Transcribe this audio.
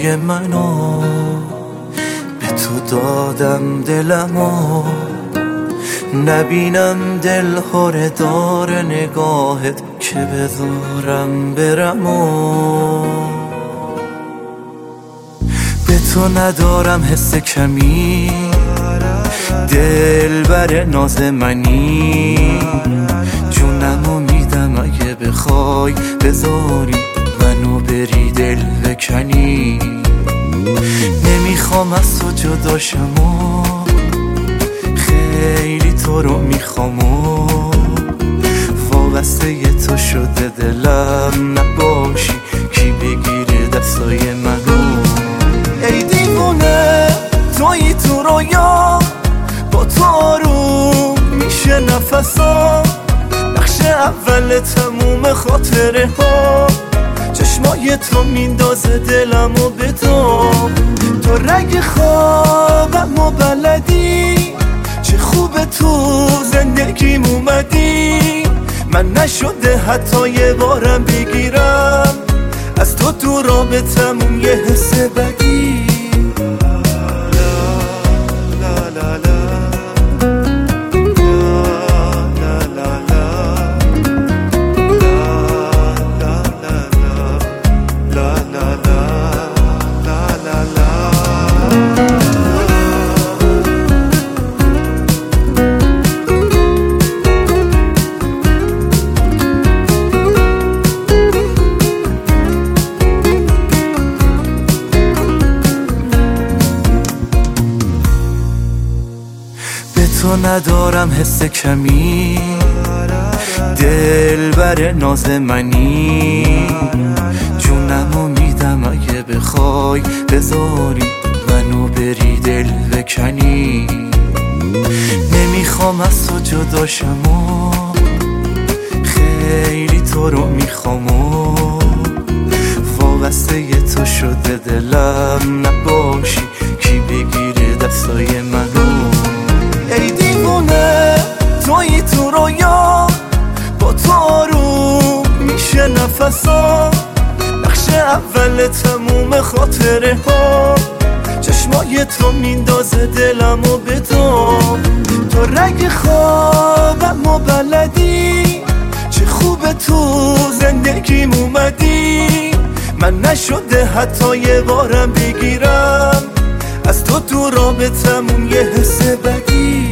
های منو به تو دادم دلمو، نبینم دلهوره دار نگاهت که بذارم برمو. به تو ندارم حس کمی، دل بر ناز منی، جونمو میدم اگه بخوای بذاری منو بری دل بکنی. نمیخوام از تو جداشم و خیلی تو رو میخوام و وابسته تو شده دلم، نباشی کی بگیره دستای منو. ای دیوونه تویی تو رویا، با تو آروم میشه نفسا، نقش اول تموم خاطره ها، چشمای تو میندازه دلمو به تو رگ خوابم و بلدی، چه خوبه تو زندگیم اومدی. من نشده حتی یه بارم بگیرم از تو رابطمون یه حس بدی. تو ندارم حس کمی، دل بر ناز منی، جونمو میدم اگه بخوای بذاری منو بری دل بکنی. نمیخوام از تو جداشم و خیلی تو رو میخوام و وابسته تو شده دلم، نباشی کی بگیره دستای منو. ای دیوونه تویی تو رویا، با تو آروم میشه نفسا، نقش اول تموم خاطره ها، چشمای تو میندازه دلمو به تو رگ خوابم و بلدی، چه خوبه تو زندگیم اومدی. من نشده حتی یه بارم بگیرم از تو رابطمون یه حس بدی.